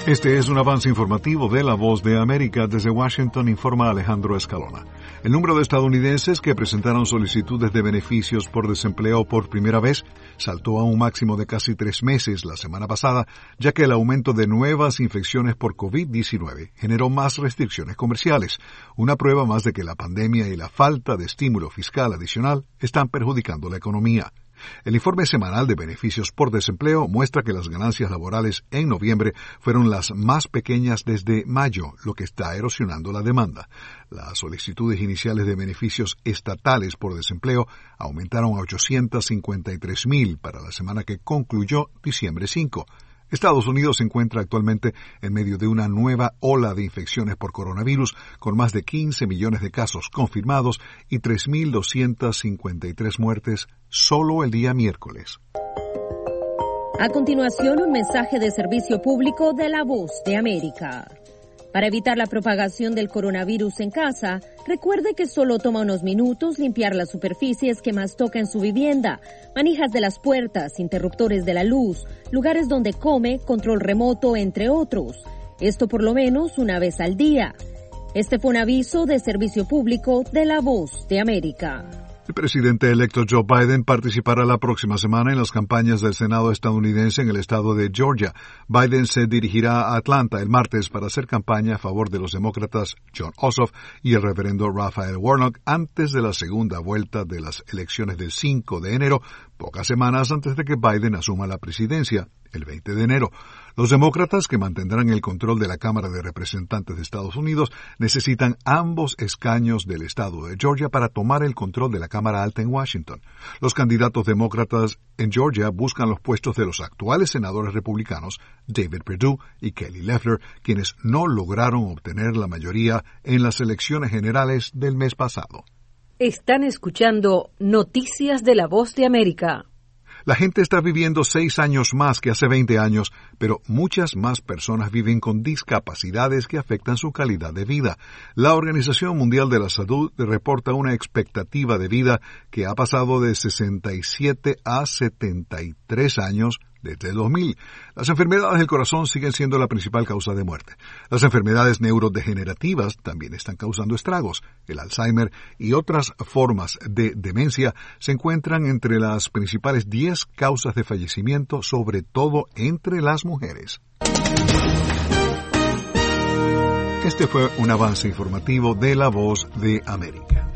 Este es un avance informativo de La Voz de América. Desde Washington informa Alejandro Escalona. El número de estadounidenses que presentaron solicitudes de beneficios por desempleo por primera vez saltó a un máximo de casi 3 meses la semana pasada, ya que el aumento de nuevas infecciones por COVID-19 generó más restricciones comerciales, una prueba más de que la pandemia y la falta de estímulo fiscal adicional están perjudicando la economía. El informe semanal de beneficios por desempleo muestra que las ganancias laborales en noviembre fueron las más pequeñas desde mayo, lo que está erosionando la demanda. Las solicitudes iniciales de beneficios estatales por desempleo aumentaron a 853,000 para la semana que concluyó diciembre 5. Estados Unidos se encuentra actualmente en medio de una nueva ola de infecciones por coronavirus, con más de 15 millones de casos confirmados y 3,253 muertes solo el día miércoles. A continuación, un mensaje de servicio público de La Voz de América. Para evitar la propagación del coronavirus en casa, recuerde que solo toma unos minutos limpiar las superficies que más toca en su vivienda, manijas de las puertas, interruptores de la luz, lugares donde come, control remoto, entre otros. Esto por lo menos una vez al día. Este fue un aviso de servicio público de La Voz de América. El presidente electo Joe Biden participará la próxima semana en las campañas del Senado estadounidense en el estado de Georgia. Biden se dirigirá a Atlanta el martes para hacer campaña a favor de los demócratas Jon Ossoff y el reverendo Raphael Warnock antes de la segunda vuelta de las elecciones del 5 de enero, pocas semanas antes de que Biden asuma la presidencia, el 20 de enero. Los demócratas, que mantendrán el control de la Cámara de Representantes de Estados Unidos, necesitan ambos escaños del estado de Georgia para tomar el control de la Cámara Alta en Washington. Los candidatos demócratas en Georgia buscan los puestos de los actuales senadores republicanos David Perdue y Kelly Loeffler, quienes no lograron obtener la mayoría en las elecciones generales del mes pasado. Están escuchando Noticias de La Voz de América. La gente está viviendo 6 años más que hace 20 años, pero muchas más personas viven con discapacidades que afectan su calidad de vida. La Organización Mundial de la Salud reporta una expectativa de vida que ha pasado de 67 a 73 años desde el 2000. Las enfermedades del corazón siguen siendo la principal causa de muerte. Las enfermedades neurodegenerativas también están causando estragos. El Alzheimer y otras formas de demencia se encuentran entre las principales 10 causas de fallecimiento, sobre todo entre las mujeres. Este fue un avance informativo de La Voz de América.